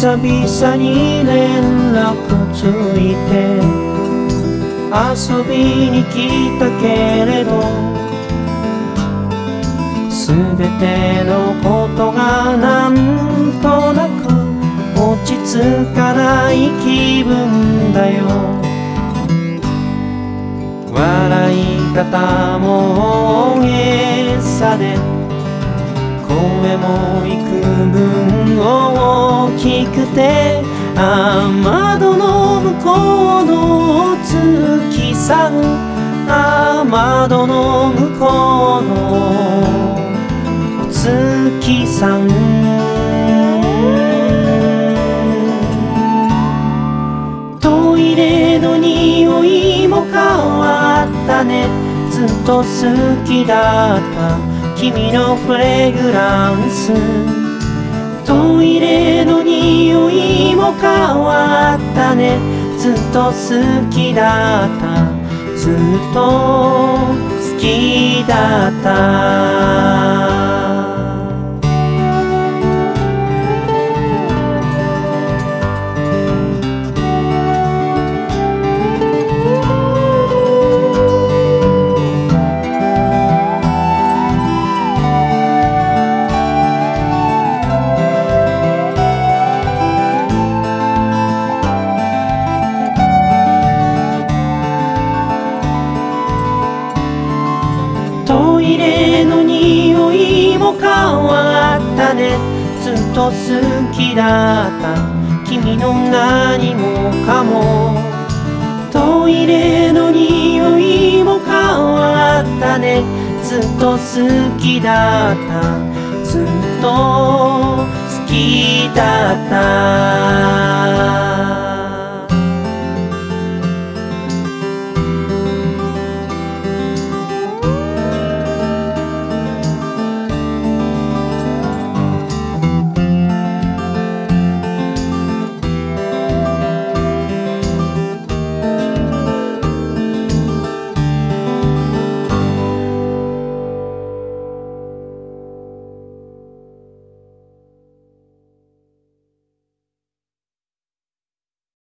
久々に連絡ついて遊びに来たけれど、すべてのことがなんとなく落ち着かない気分だよ。笑い方も大げさで、声も幾分大きくて、窓の向こうのお月さん、窓の向こうのお月さん。トイレの匂いも変わったね。ずっと好きだった君のフレグランス。トイレの匂いも変わったね。ずっと好きだった、ずっと好きだった。トイレの匂いも変わったね。ずっと好きだった君の何もかも。トイレの匂いも変わったね。ずっと好きだった、ずっと好きだった。